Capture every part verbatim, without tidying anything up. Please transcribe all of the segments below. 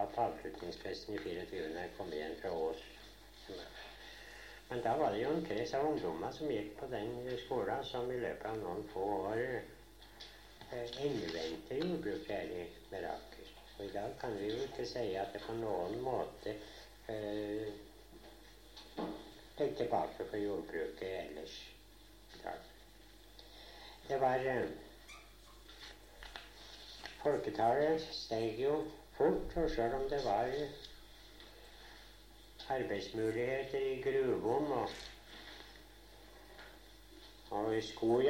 var på avslutningsfesten i fireogtyve når jeg kom igjen fra Ås. Men da var det jo en krets av ungdommer som gikk på den skolen som i løpet av noen få år eh, innvendte jordbruket her i Meråker. Og i dag kan vi jo ikke si at det på noen måte eh, legger tilbake for jordbruket ellers i dag. Det var eh, Folketallet steg jo fort, og selv om det var arbeidsmuligheter i gruvom og, og i skoja,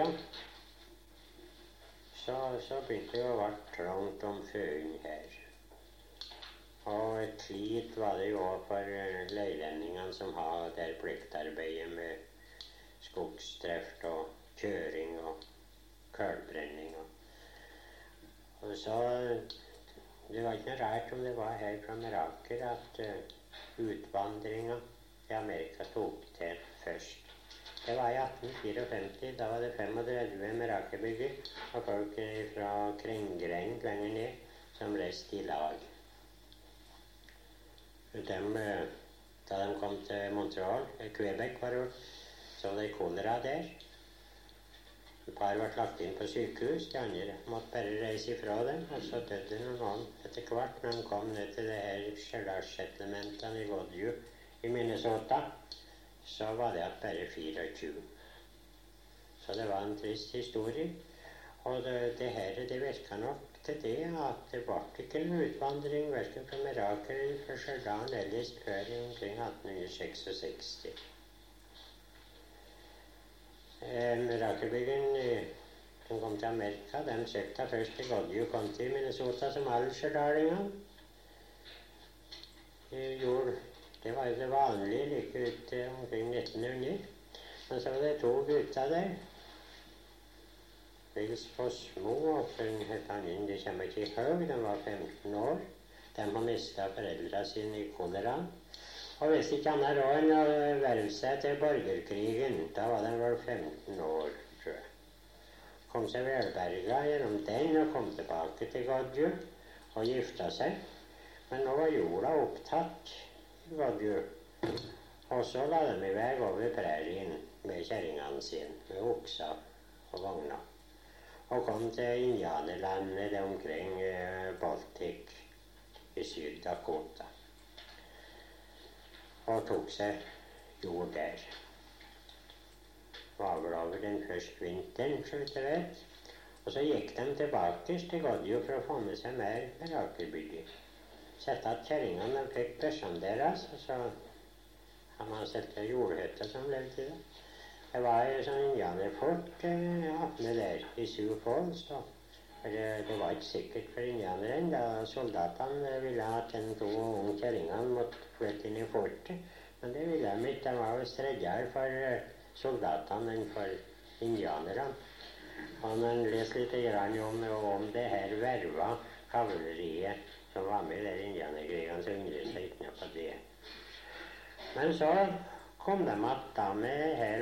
så, så begynte det å være trangt om føden her. Og et slit var det jo for leilendingene som har der pliktarbeidet med skogsdrift og kjøring og kølbrenning. Og, og så det var ikke noe rart om det var her fra Meråker at uh, utvandringen i Amerika tok til først. Det var i atten fireogfemti, da var det femogtredve Meråkerbygger og folk fra Krenggrein lenger ned som reiste i lag. Dem, uh, da de kom til Montreal, Quebec var det, så var det kolera der. Et par ble lagt inn på sykehus, de andre måtte bare reise ifra dem, og så døde noen etter hvert når de kom ned til det her Shellar-settlementene i Godju i Minnesota. Så var det at bare fireogtjue. Så det var en trist historie, og det, det her det virket nok til det at det ble ikke en utvandring hverken fra Meråker eller fra Stjørdal ellers før omkring atten sekstiseks. Meråkerbyggen som kom til Amerika, den søkte først til Godju County i Minnesota som alle stjørdalingene. Det var jo det vanlige like ut omkring nitten hundre. Men så var det to gutter der. Vils Fossmo og den het han inn, de kommer ikke i høg, de var femten år. De har mistet foreldrene sine i kolera. Og hvis ikke han har råd å verve seg til borgerkrigen, da var de vel femten år, tror jeg. Kom seg velberga gjennom den og kom tilbake til Godju og gifta seg. Men nå var jorda opptatt i Godju. Og så la de i vei over prærien med kjerringene sine, med okser og vogner. Og kom til indianerlandet omkring eh, Baltic i Syd-Dakota. Og tok seg jord der. Var vel over den første vinteren, så vidt jeg vet. Og så gikk de tilbake til Godju for å få med seg mer Meråkerbygger. Sette at kjerringene fikk børsene deres, og så har man sett til jordhytter som levde i det. Det var jo sånn indianerfolk eh, attende der i Sioux Falls, og det, det var ikke sikkert for indianeren da soldatene ville at den to unge kjerringene måtte flytte inn i fortet, men det ville de ikke. De var jo streddere for soldatene enn for indianerne. Og man leser litt grann om, om det her verva kavaleriet som var med i der indianerkrigene, så undrer seg ikke noe på det. Men så kom de att da med her,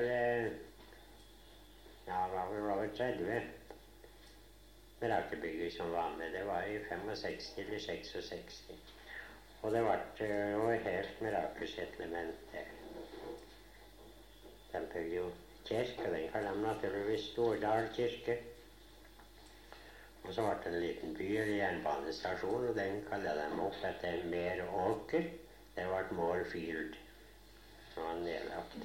ja, var vel over tretti Meråkerbygger som var med. Det var i sekstifem eller sekstiseks. Og det ble jo helt Meråker-settlement der. De bygde jo kirke, den kaller de naturligvis Stordal kirke. Og så ble det en liten by eller jernbanestasjon, og den kaller de opp etter Meråker. Det ble Moorfield, som var nedlagt.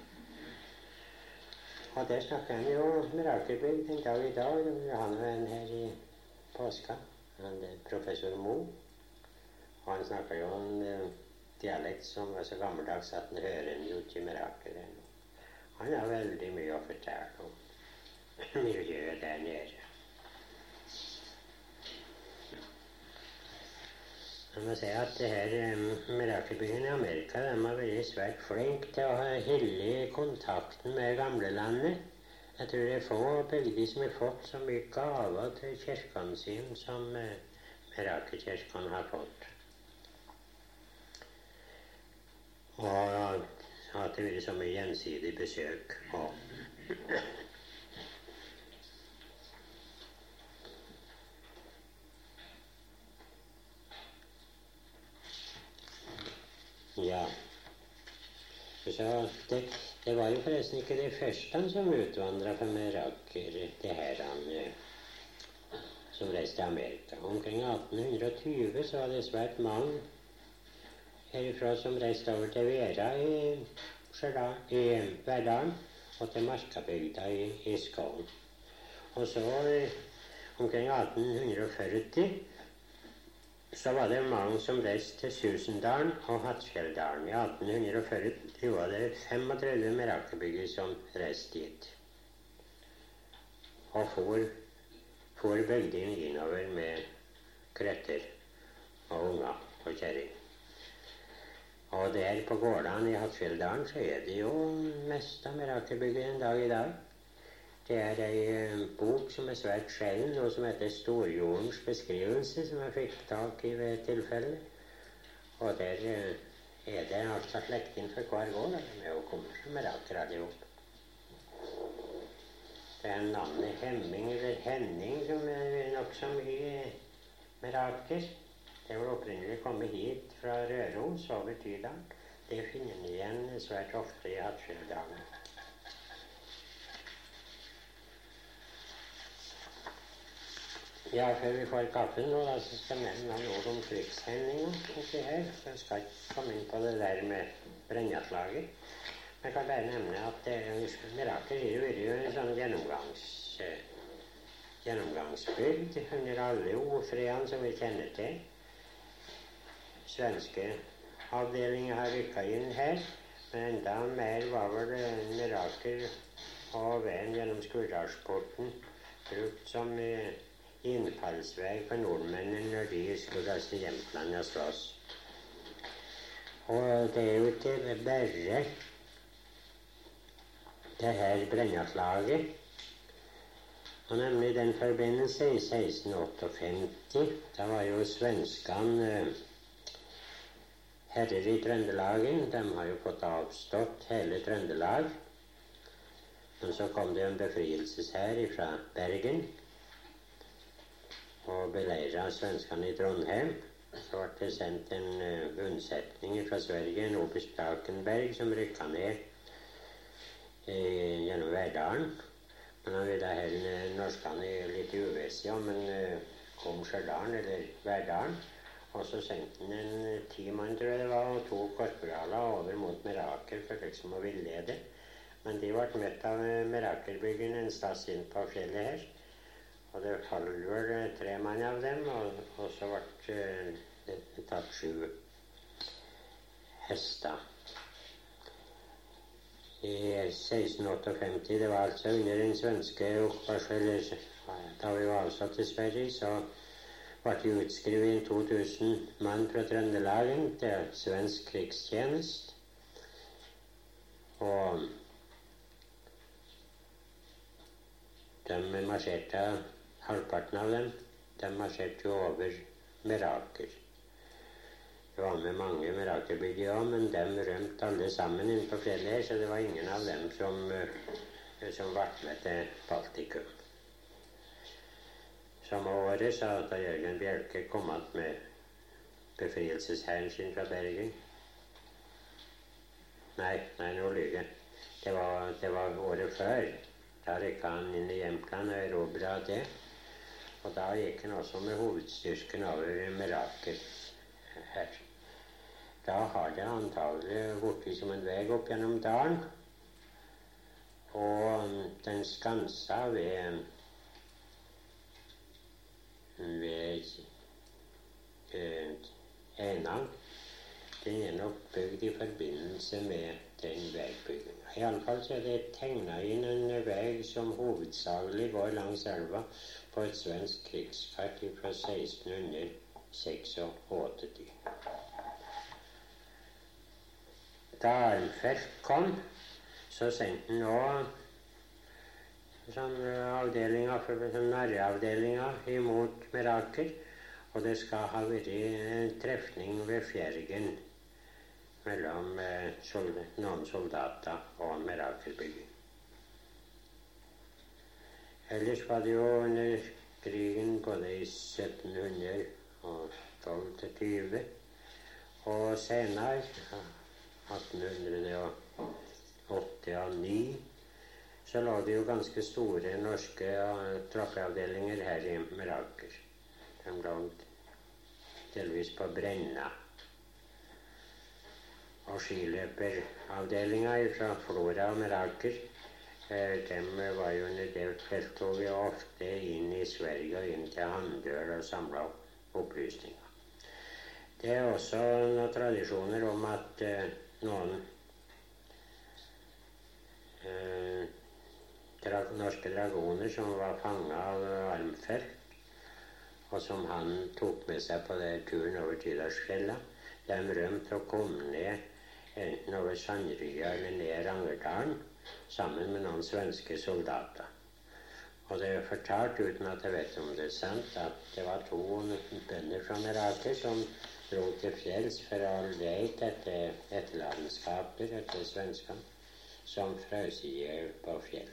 Og der snakker han jo Meråkerbygd den dag i dag. Han var en her i påska, han er professor Mo. Og han snakker jo en uh, dialekt som var så gammeldags at han hører den jo ikke i Meråker ennå. Han har veldig mye å fortelle om miljøet der nede. Jeg må si at det her Meråkerbygden i Amerika, de har vært svært flinke til å holde kontakten med gamlelandet. Jeg tror det er få bygder som har fått så mye gaver til kirkene sine som Meråkerkirken har fått. Og at det har vært så mye gjensidig besøk. Og Ja. Så det, det var jo forresten ikke de første som utvandret fra Meråker, det her han, som reiste til Amerika. Omkring atten tjue så var det svært mange herifra som reiste over til Vera i, i Verdalen og til Markabygda i, i Skålen. Og så omkring atten førti så var det mange som reiste til Susendalen og Hattfjelldalen. I atten førti var det femogtredve Meråkerbyggere som reiste dit. Og for, for bygdene innover med kretter og unger og kjerring. Og der på gårdene i Hattfjelldalen så er det jo mest av Meråkerbyggere en dag i dag. Det er ei bok som er svært sjelden, noe som heter Storjordens beskrivelse, som jeg fikk tak i ved tilfelle. Og der er det altså lekt inn for hver gård, og de er jo kommet som Meråker allihop. Det er navnet Hemming eller Henning som er nokså mye Meråker. Det var opprinnelig kommet hit fra Røros over Tydalen. Det finner vi igjen svært ofte i Hattfjelldalen. Ja, før vi får kaffen nå, da, så skal jeg nevne noe om krigshendingen oppi her. Så jeg skal ikke komme inn på det der med Brennaslaget. Jeg kan bare nevne at eh, Meråker er jo en sånn gjennomgangs, eh, gjennomgangsbygd under alle ofredene som vi kjenner til. Svenske avdelinger har rykket inn her, men enda mer var vel Meråker og veien gjennom Skurdalsporten brukt som eh, innfallsvei for nordmennene når de skulle reise til Jämtland og slåss. Og det er jo ikke bare det her Brennaslaget. Og nemlig den forbindelse i seksten otteogfemti, da var jo svenskene eh, herrer i Trøndelagen. De har jo fått avstått hele Trøndelag. Men så kom det en befrielseshær fra Bergen og beleiret svenskene i Trondheim. Så ble det sendt en uh, unnsetning fra Sverige, en oberst Sprakenberg, som rykket ned eh, gjennom Verdalen. Men han ville helle norskene litt i uvisse om en uh, kom Stjørdalen eller Verdalen. Og så sendte han en uh, ti mann, tror jeg det var, og to korporaler over mot Meråker for liksom å villede. Men de ble møtt av uh, Meråkerbyggerne en stas inn på fjellet her. Og det faller vel tre mann av dem, og, og så ble uh, det tatt sju hester. I seksten otteogfemti, det var altså under den svenske okkupasjonen, da vi var avsatt til Sverige, så ble det utskrevet to tusen mann fra Trøndelagen til svensk krigstjenest. Og de marsjerte, halvparten av dem, de marsjerte jo over Meråker. Det var med mange Meråkerbyggere også, men de rømte alle sammen inn på fjellet her, så det var ingen av dem som, som ble med til Baltikum. Samme året sa da Jørgen Bjelke kom att med befrielseshæren sin fra Bergen. Nei, nei, nå lyver jeg. Det var, det var året før. Da rykket han inn i Jämtland og erobret det. Og da gikk han også med hovedstyrken over Meråker her. Da har det antagelig blitt som en vei opp gjennom dalen. Og den skansa ved ved eh, Enang, den er nok bygd i forbindelse med den veibyggingen. I alle fall så er det tegnet inn en vei som hovedsakelig går langs elva på et svensk krigskart fra seksten seksogåtti. Da Alferk kom, så sendte han også sånn avdelinger, sånn narreavdelinger imot Meråker, og det skal ha vært en trefning ved Fjergen mellom eh, soldat, noen soldater og Meråkerbygget. Ellers var det jo under krigen både i sytten tolv til tjue og senere attenhundreåtte og ni, så lå det jo ganske store norske troppeavdelinger her i Meråker. De lå delvis på Brenna. Og skiløperavdelinga fra Flora og Meråker, de var jo under det felttoget ofte inn i Sverige og inn til Handøl og samla opplysninger. Det er også noen tradisjoner om at eh, noen eh, dra norske dragoner som var fanga av Armfelt, og som han tok med seg på den turen over Tydalsfjella, de rømte og kom ned enten over Sandrya eller ned Rangerdalen sammen med noen svenske soldater. Og det er fortalt, uten at jeg vet om det er sant, at det var to bønder fra Meråker som dro til fjells for å lete etter etterlatenskaper etter svenskene som frøs i hjel på fjellet.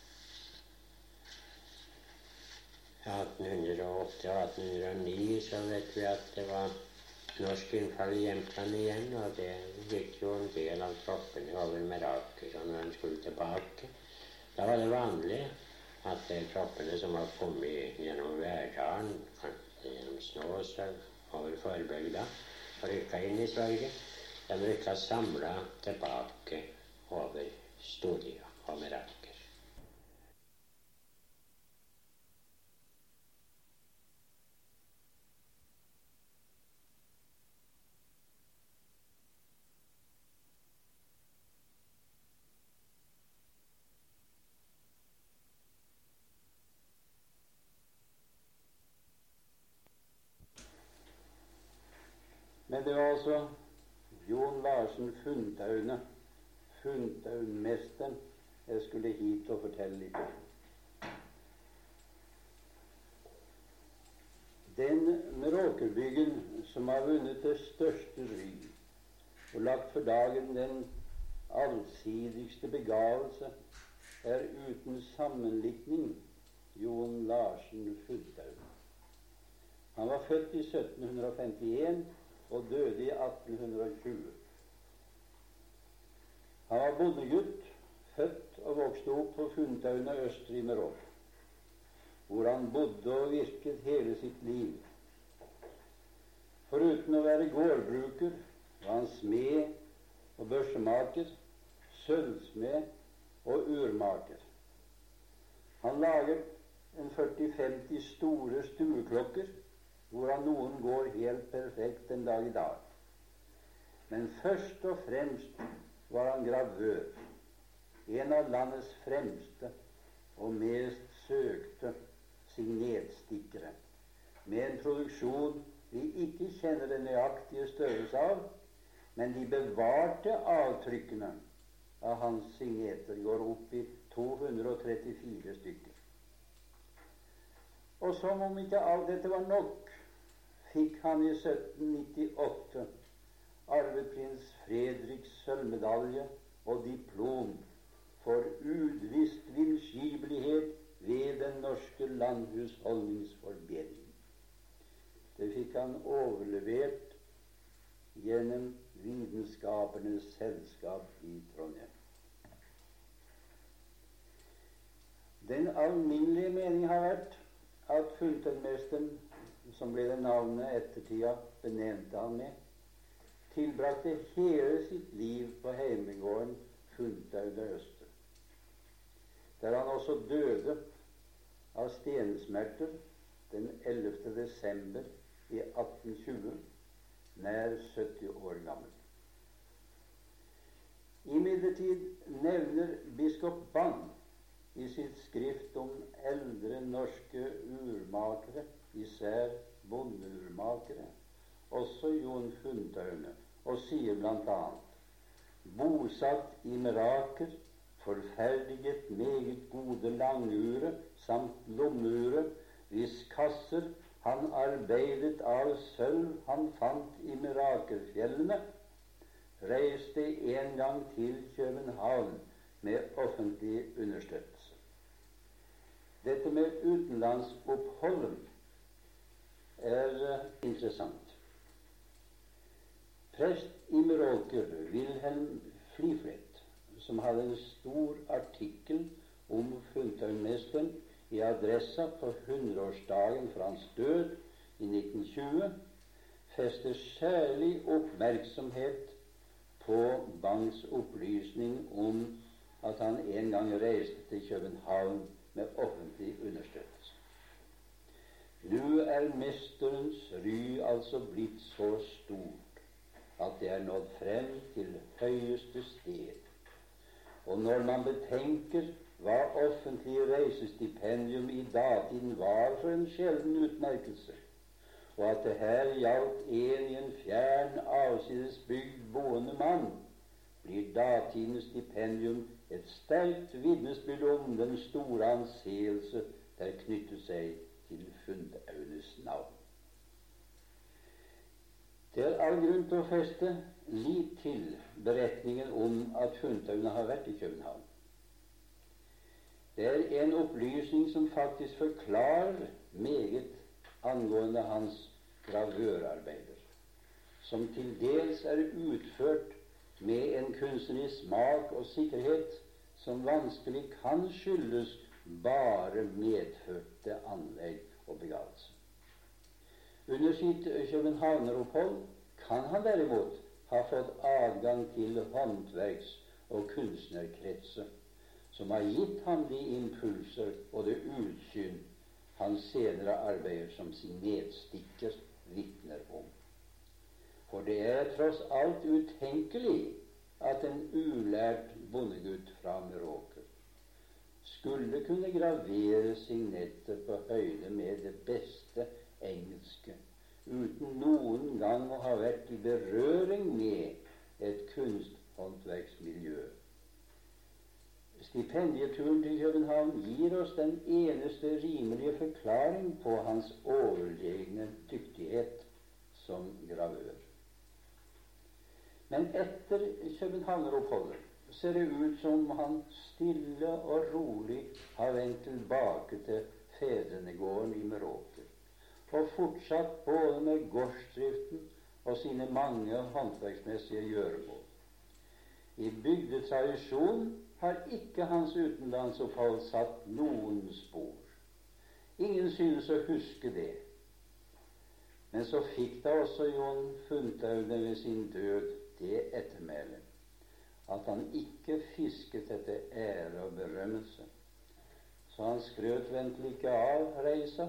I attenhundreåtte og attenhundreoni så vet vi at det var norsk innfall i Jämtland igjen, og det gikk jo en del av troppene over Meråker, og når de skulle tilbake, da var det vanlig at de troppene som var kommet gjennom Verdalen, gjennom Snåsa, over Forbygda, og rykka inn i Sverige, de rykka samla tilbake over Storlien og Meråker. Men det var altså Jon Larsen Fundtaune, Fundtaunmesteren, jeg skulle hit og fortelle litt om. Den Meråkerbyggen som har vunnet det største ry og lagt for dagen den allsidigste begavelse, er uten sammenlikning Jon Larsen Fundtaune. Han var født i sytten femtien og døde i atten tjue. Han var bondegutt, født og vokste opp på Fundtaune øster i Meråker, hvor han bodde og virket hele sitt liv. Foruten å være gårdbruker var han smed og børsemaker, sølvsmed og urmaker. Han laget en førti femti store stueklokker, hvorav noen går helt perfekt en dag i dag. Men først og fremst var han gravør, en av landets fremste og mest søkte signetstikkere, med en produksjon vi ikke kjenner den nøyaktige størrelse av, men de bevarte avtrykkene av hans signeter går opp i to hundre trettifire stykker. Og som om ikke alt dette var nok, fikk han i sytten nittiåtte arveprins Fredriks sølvmedalje og diplom for udvisst villskipelighet ved den norske landhusholdningsforbedring. Det fikk han overlevert gjennom Vitenskapernes Selskap i Trondheim. Den alminnelige mening har vært at Fundtaunmesteren, som ble det navnet ettertida benevnte han med, tilbrakte hele sitt liv på heimegården Fundtaune øster, der han også døde av stensmerter den ellevte desember i atten tjue, nær sytti år gammel. Imidlertid nevner biskop Bang i sitt skrift om eldre norske urmakere, især bondeurmakere, også Jon Fundtaune, og sier blant annet: bosatt i Meråker, forferdiget meget gode langure samt lommeure, hvis kasser han arbeidet av sølv han fant i Meråkerfjellene, reiste en gang til København med offentlig understøttelse. Dette med utenlandsoppholdet er uh, interessant. Prest i Meråker, Wilhelm Fliflet, som hadde en stor artikkel om Funthaugmesteren i Adressa på hundreårsdagen for hans død i nitten tjue, fester særlig oppmerksomhet på Bangs opplysning om at han en gang reiste til København med offentlig understøttelse. Nå er mesterens ry altså blitt så stort at det er nådd frem til høyeste sted. Og når man betenker hva offentlig reisestipendium i datiden var for en sjelden utmerkelse, og at det her gjaldt en i en fjern avsides bygd boende mann, blir datidens stipendium et sterkt vitnesbyrd om den store anseelse der knyttet seg til Funthauges navn. Det er all grunn til å feste lit til beretningen om at Funthaugen har vært i København. Det er en opplysning som faktisk forklarer meget angående hans gravørarbeider, som til dels er utført med en kunstnerisk smak og sikkerhet som vanskelig kan skyldes bare medfødte anlegg og begavelse. Under sitt københavneropphold kan han derimot ha fått adgang til håndverks- og kunstnerkretser som har gitt ham de impulser og det utsyn hans senere arbeider som sin medstikker vitner om. For det er tross alt utenkelig at en ulært bondegutt fra Meråker skulle kunne gravere signetter på høyde med det beste engelske, uten noen gang å ha vært i berøring med et kunsthåndverksmiljø. Stipendieturen til København gir oss den eneste rimelige forklaring på hans overlegne dyktighet som gravør. Men etter københavneroppholdet ser det ut som han stille og rolig har vendt tilbake til fedrenegården i Meråker, og fortsatt både med gårdsdriften og sine mange håndverksmessige gjøremål. I bygdetradisjon har ikke hans utenlandsopphold satt noen spor. Ingen synes å huske det. Men så fikk da også John Funthauge ved sin død det ettermælet at han ikke fisket etter ære og berømmelse, så han skrøt ventelig ikke av reisa.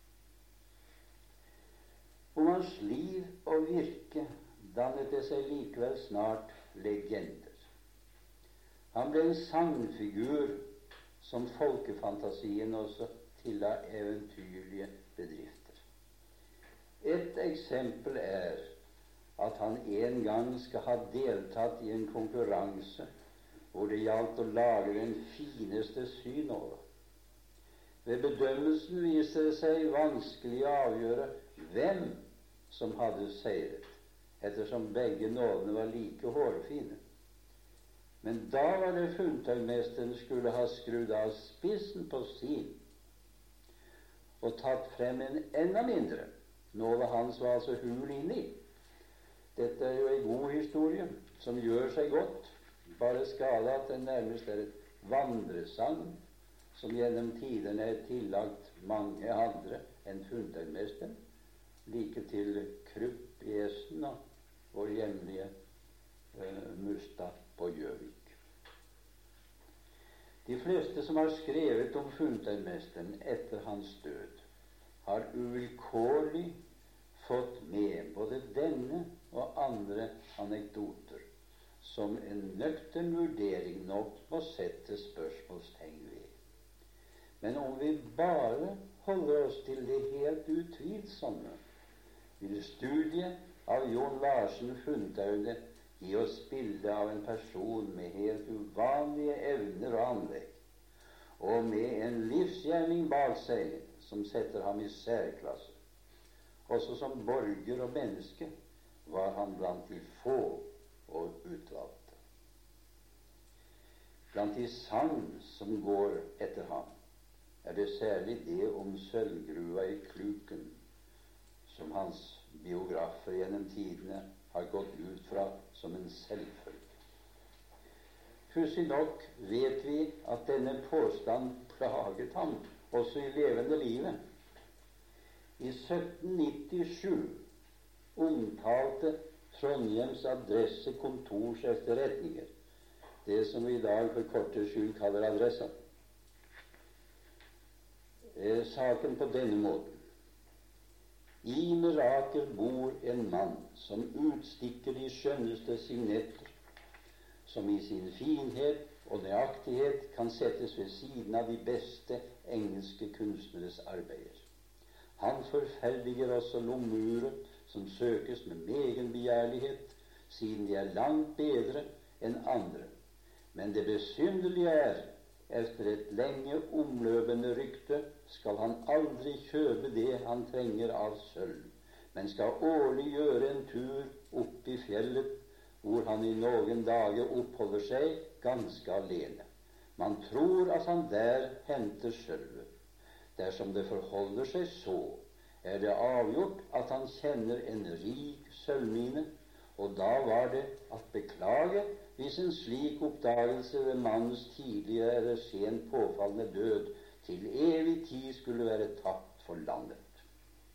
Om hans liv og virke dannet det seg likevel snart legender. Han ble en sangfigur som folkefantasien også tilla eventyrlige bedrifter. Et eksempel er at han en gang skal ha deltatt i en konkurranse hvor det gjaldt å lage den fineste synåle. Ved bedømmelsen viste det seg vanskelig å avgjøre hvem som hadde seiret, ettersom begge nålene var like hårfine. Men da var det Funthaugmesteren skulle ha skrudd av spissen på sin og tatt frem en enda mindre. Nåla hans var altså hul inni. Dette er jo en god historie som gjør seg godt, bare skade at den nærmest er et vandresang som gjennom tidene er tillagt mange andre enn Funthaugmesteren, like til Krupp i Essen og vår hjemlige eh, Mustad på Gjøvik. De fleste som har skrevet om Funthaugmesteren etter hans død, har uvilkårlig fått med både denne og andre anekdoter som en nøktern vurdering nok må sette spørsmålstegn ved. Men om vi bare holder oss til det helt utvilsomme, vil studiet av John Larsen Funthauge gi oss bilde av en person med helt uvanlige evner og anlegg, og med en livsgjerning bak seg som setter ham i særklasse. Også som borger og menneske var han blant de få og utvalgte. Blant de sagn som går etter ham, er det særlig det om sølvgruva i Kluken, som hans biografer gjennom tidene har gått ut fra som en selvfølge. Pussig nok vet vi at denne påstand plaget ham også i levende livet. I sytten nittisju omtalte Trondheims adresse kontors etterretninger, det som vi i dag for kortes skyld kaller Adressa, eh, saken på denne måten: I Meraker bor en mann som utstikker de skjønneste signetter, som i sin finhet og nøyaktighet kan settes ved siden av de beste engelske kunstneres arbeider. Han forferdiger også lommeuret, som søkes med megen begjærlighet, siden de er langt bedre enn andre. Men det besynderlige er, efter et lenge omløpende rykte, skal han aldri kjøpe det han trenger av sølv, men skal årlig gjøre en tur opp i fjellet, hvor han i noen dager oppholder seg ganske alene. Man tror at han der henter sølvet. Dersom det forholder seg så, er det avgjort at han kjenner en rik sølvmine, og da var det at beklage hvis en slik oppdagelse ved mannens tidligere eller sent påfallende død til evig tid skulle være tapt for landet.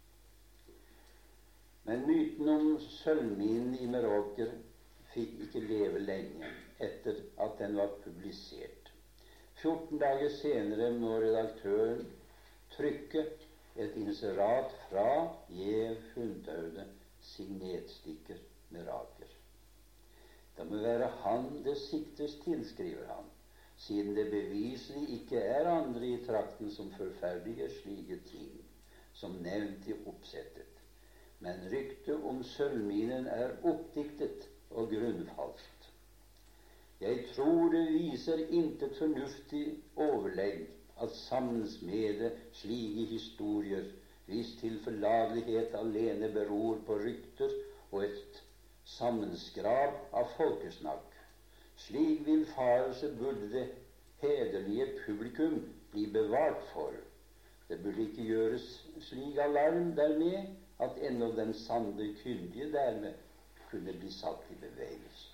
Men myten om sølvminen i Meråker fikk ikke leve lenge etter at den var publisert. fjorten dager senere må redaktøren trykke et inserat fra Gjev Hundaude, signetstikker Meraker. Det må være han det siktes til, skriver han, siden det beviselig ikke er andre i trakten som forferdiger slike ting, som nevnt i oppsettet. Men ryktet om sølvminen er oppdiktet og grunnfalskt. Jeg tror det viser intet fornuftig overlegg at sammensmede slike historier, hvis tilforlatelighet alene beror på rykter og et sammenskrav av folkesnakk. Slik villfarelse burde det hederlige publikum bli bevart for. Det burde ikke gjøres slik alarm dermed at ennå den sanne kyndige dermed kunne bli satt i bevegelse.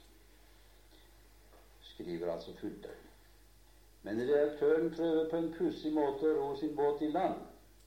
Skriver altså Hundaude. Men redaktøren prøver på en pussig måte å ro sin båt i land.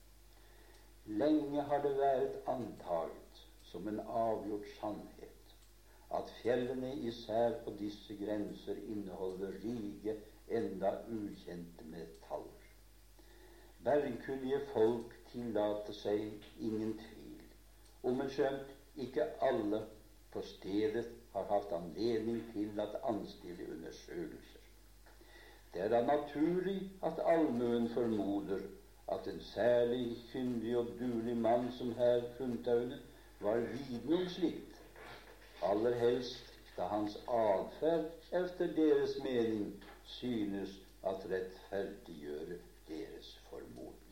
Lenge har det vært antaget som en avgjort sannhet at fjellene især på disse grenser inneholder rike, enda ukjente metaller. Bergkundige folk tillater seg ingen tvil, om en skjønt ikke alle på stedet har hatt anledning til at anstille undersøkelser. Det er da naturlig at allmuen formoder at en særlig kyndig og duelig mann som herr Hundaude var viten om slikt, aller helst da hans adferd efter deres mening synes at rettferdiggjøre deres formodning.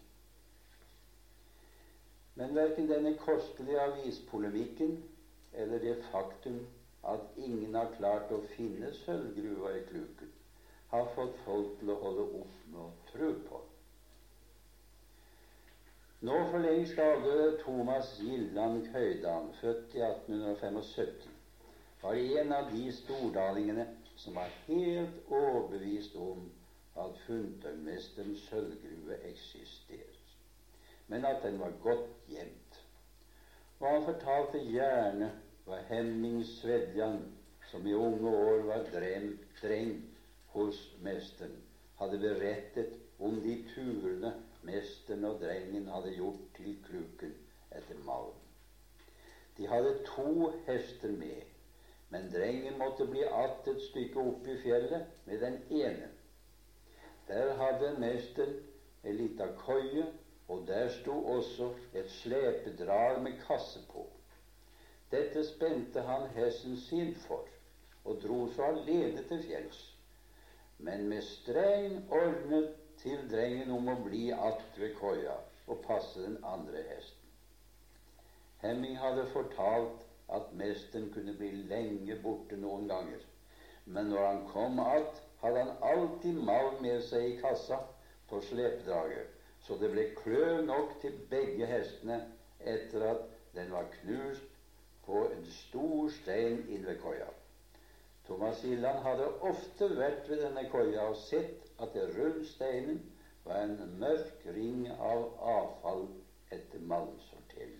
Men hverken denne kostelige avispolemikken eller det faktum at ingen har klart å finne sølvgruva i Kluken, har fått folk til å holde opp med å tro på. Nå for lengst avdøde Thomas Gilland Køydan, født i atten syttifem, var en av de stordalingene som var helt overbevist om at Hundhaugmesterens sølvgruve eksisterer, men at den var godt gjemt. Og han fortalte gjerne hva Hemming Svedjan, som i unge år var dreng, dreng hos mesteren, hadde berettet om de turene mesteren og drengen hadde gjort til Kluken etter malm. De hadde to hester med, men drengen måtte bli att et stykke opp i fjellet med den ene. Der hadde mesteren en lita køye, og der sto også et slepedrag med kasse på. Dette spente han hesten sin for, og dro så alene til fjells, men med streng ordnet til drengen om å bli att ved køya og passe den andre hesten. Hemming hadde fortalt at mesteren kunne bli lenge borte noen ganger, men når han kom att, hadde han alltid malm med seg i kassa på slepedraget, så det ble kløv nok til begge hestene etter at den var knust på en stor stein inn ved koia. Thomas Gilland hadde ofte vært ved denne koia og sett at det rundt steinen var en mørk ring av avfall etter malmsortering.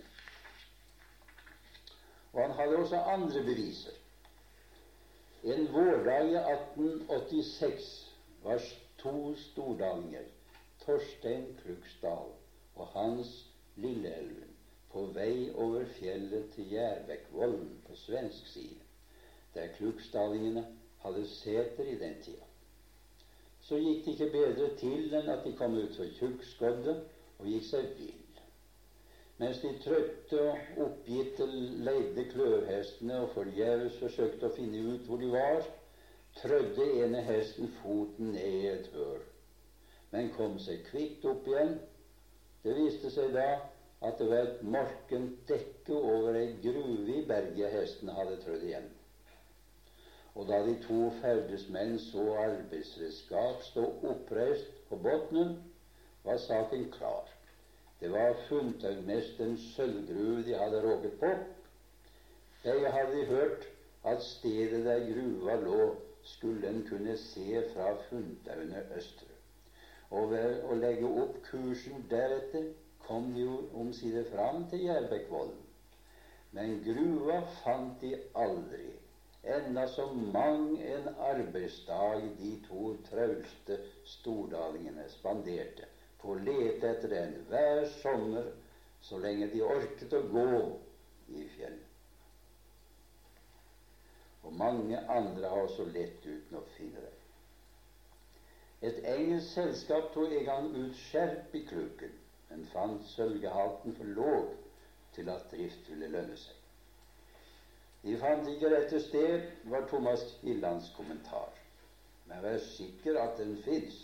Og han hadde også andre beviser. En vårdag i atten åttiseks var to stordalinger, Torstein Kluksdal og Hans Lilleelven, på vei over fjellet til Gjærbekkvollen på svensk side, der kluksdalingene hadde seter i den tida. Så gikk det ikke bedre til enn at de kom ut for Tjukkskodde og gikk seg vill. Mens de trøtte og oppgitte leide kløvhestene og forgjeves forsøkte å finne ut hvor de var, trødde ene hesten foten ned i et høl, men kom seg kvikt opp igjen. Det viste seg da at det var et morkent dekke over ei gruve i berget hesten hadde trødd igjen. Og da de to ferdesmenn så arbeidsredskap stå oppreist på bunnen, var saken klar. Det var funntaugmesterens sølvgruve de hadde råket på. Begge hadde de hørt at stedet der gruva lå, skulle en kunne se fra Funntaugene østre. Og ved å legge opp kursen deretter kom de jo omsider fram til Gjærbekkvollen. Men gruva fant de aldri, enda så mang en arbeidsdag de to trauste stordalingene spanderte på å lete etter den hver sommer, så lenge de orket å gå i fjellet. Og mange andre har også lett uten å finne det. Et engelsk selskap tok en gang ut skjerp i klukken, men fant sølvgehalten for låg til at drift ville lønne seg. De fant ikke rette sted, var Thomas Gillands kommentar. Men vær sikker at den fins.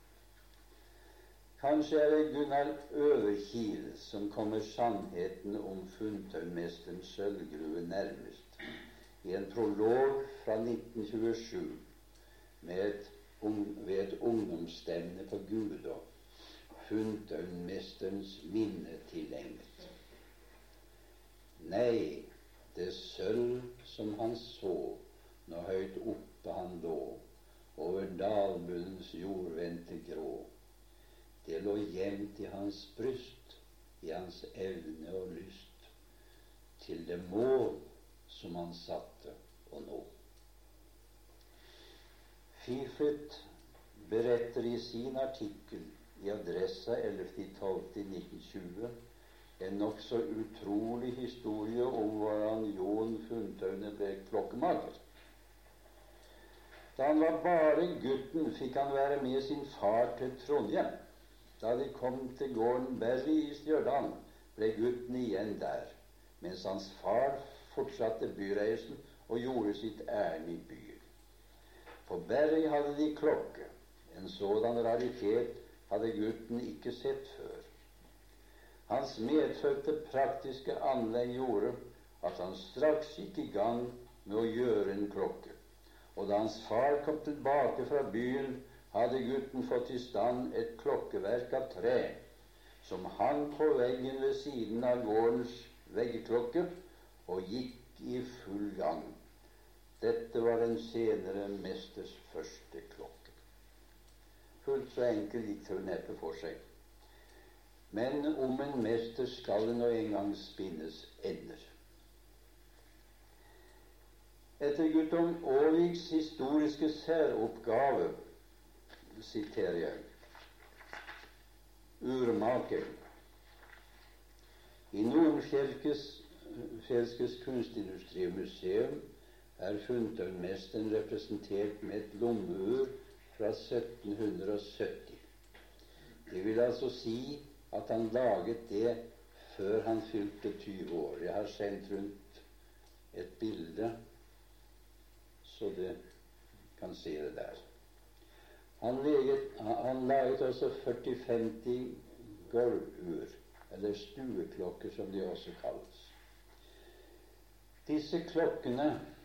Kanskje er det Gunnar Øverkiel som kommer sannheten om funntaugmesterens sølvgruve nærmest, i en prolog fra nitten tjuesju med et, ved et ungdomsstevne på Gudå, funntaugmesterens minne tilegnet. Nei, det sølv som han så når høyt oppe han lå, over dalbunnens jordvendte grå, det lå gjemt i hans bryst, i hans evne og lyst, til det mål som han satte å nå. Fiflet beretter i sin artikkel i Adressa ellevte tolvte nitten tjue en nokså utrolig historie om hvordan Jon Funntaugene ble klokkemaker. Da han var bare gutten, fikk han være med sin far til Trondheim. Da de kom til gården Berry i Stjørdal, ble gutten igjen der, mens hans far fortsatte byreisen og gjorde sitt ærend i byen. På Berry hadde de klokke. En sådan raritet hadde gutten ikke sett før. Hans medfødte praktiske anlegg gjorde at han straks gikk i gang med å gjøre en klokke. Og da hans far kom tilbake fra byen, hadde gutten fått i stand et klokkeverk av tre, som hang på veggen ved siden av gårdens veggeklokke og gikk i full gang. Dette var den senere mesters første klokke. Fullt så enkel gikk det neppe for seg. Men om en mester skal det nå en gang spinnes ender. Etter Guttorm Aarviks historiske særoppgave siterer jeg urmakeren. I Nordfjelkes kunstindustrimuseum er funntaugmesteren representert med et lommeur fra sytten sytti. Det vil altså si at han laget det før han fylte tyve år. Jeg har sendt rundt et bilde, så det kan se det der. Han, leget, han laget også førti femti gulvur, eller stueklokker som de også kalles. Disse klokkene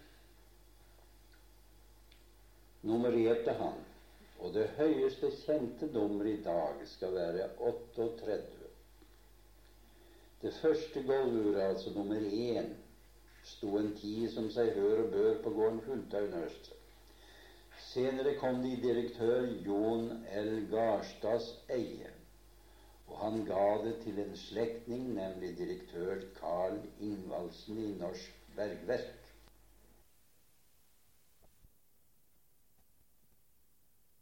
nummererte han, og det høyeste kjente nummer i dag skal være trettioåtte. Det første gulvuret, altså nummer én, sto en tid som seg hør og bør på gården Fulltaun Østre. Senere kom det i direktør Jon L. Garstads eie, og han ga det til en slektning, nemlig direktør Carl Ingvaldsen i Norsk Bergverk.